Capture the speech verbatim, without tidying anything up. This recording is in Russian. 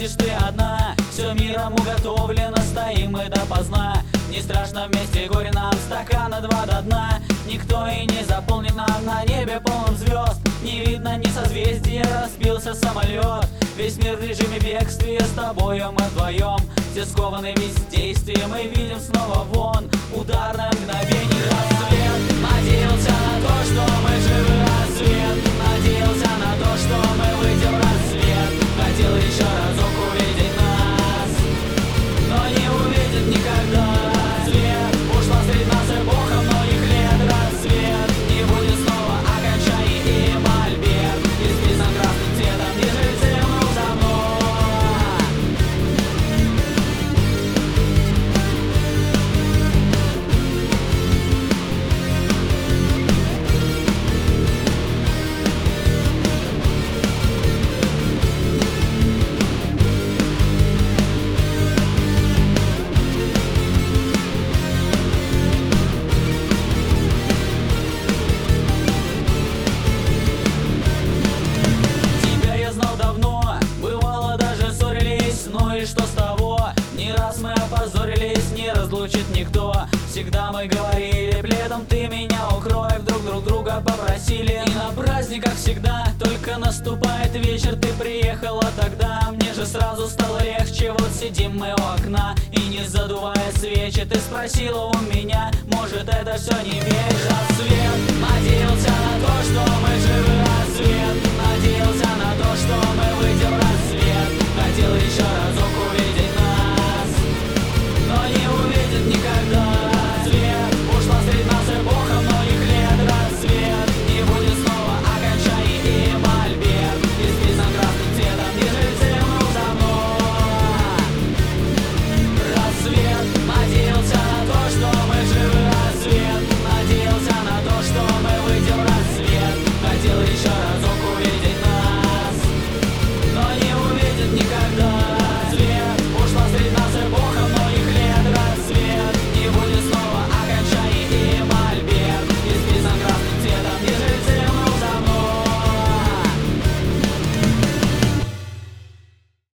сидишь ты одна, все миром уготовлено, стоим мы допоздна. Не страшно вместе горе нам, стакана два до дна. Никто и не заполнит нам на небе полным звезд. Не видно ни созвездия, разбился самолет. Весь мир в режиме бегствия, с тобою мы вдвоем. Все скованы бездействием, мы видим снова вон. Ударное мгновение, рассвет. Надеялся на то, что мы живы, рассвет. Надеялся на то, что мы выйдем в рассвет. Хотел еще разок увидеть нас, но не увидит никогда. Рассвет, ушла среди нас эпоха многих лет. Рассвет, не будет снова окончаний и мольберт. Исписан красным цветом, не жильцем за мной. Что с того? Не раз мы опозорились, не разлучит никто. Всегда мы говорили, пледом ты меня укрой. Вдруг друг друга попросили, и на праздниках всегда. Только наступает вечер, ты приехала тогда. Мне же сразу стало легче, вот сидим мы у окна. И не задувая свечи, ты спросила у меня, может это все не вещь? Рассвет, надеялся на то, что мы живы, рассвет. Надеялся на то,